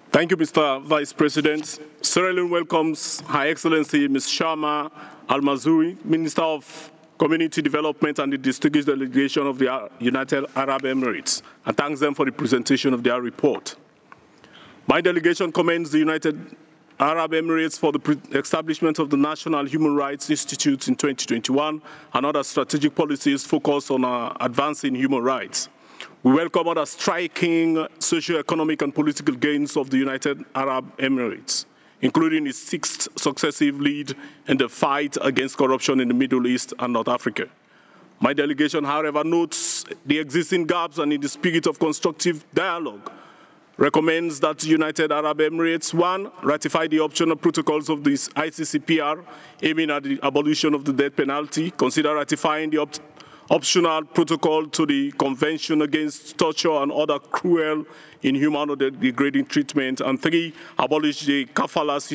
Thank you, Mr. Vice President. Sierra Leone welcomes Her Excellency Ms. Sharma Al-Mazzoui, Minister of Community Development and the distinguished delegation of the United Arab Emirates, and thanks them for the presentation of their report. My delegation commends the United Arab Emirates for the establishment of the National Human Rights Institute in 2021 and other strategic policies focused on advancing human rights. We welcome other striking socio-economic and political gains of the United Arab Emirates, including its sixth successive lead in the fight against corruption in the Middle East and North Africa. My delegation, however, notes the existing gaps and in the spirit of constructive dialogue, recommends that the United Arab Emirates, 1, ratify the optional protocols of this ICCPR aiming at the abolition of the death penalty, consider ratifying the optional protocol to the Convention Against Torture and Other Cruel, Inhuman or Degrading Treatment, and 3, abolish the kafala